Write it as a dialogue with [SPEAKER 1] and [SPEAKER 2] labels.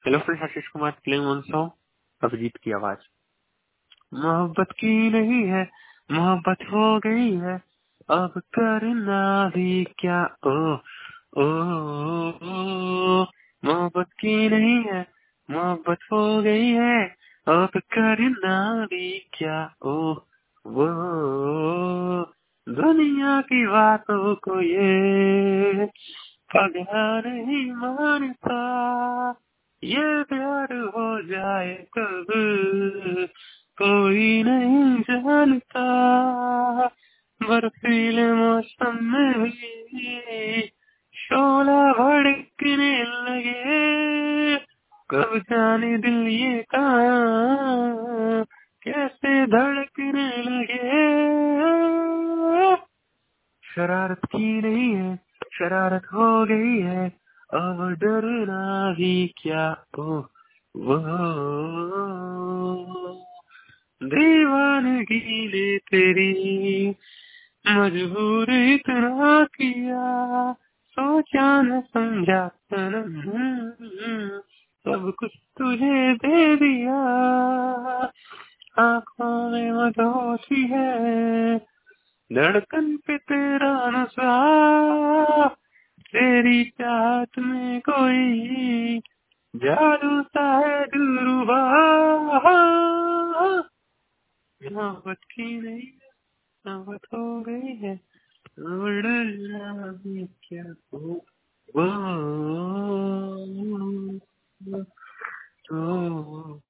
[SPEAKER 1] Hello friends, Ashish Kumar playing on song Abhijeet की आवाज। मोहब्बत की नहीं है, मोहब्बत हो गई है, अब करना भी क्या। ओ ओ, ओ मोहब्बत की नहीं है, मोहब्बत हो गई है, अब करना भी क्या। ओ वो दुनिया की बातों को ये पगला नहीं मानता, ये प्यार हो जाए कब कोई नहीं जानता। बर्फीले मौसम में भी शोला भड़कने लगे, कब जाने दिल ये कहाँ कैसे धड़कने लगे। शरारत की नहीं है, शरारत हो गई है, अब डरना भी क्या। ओ वो दीवानगी ने तेरी मजबूर इतना किया, सोचा न समझा सनम, सब कुछ तुझे दे दिया। आंखों में मधोसी है, धड़कन पे तेरा नशा, तेरी चाहत में कोई जादू सा है दिलरुबा। मोहब्बत की नहीं, मोहब्बत हो गई है, अब डरना भी क्या हो। वो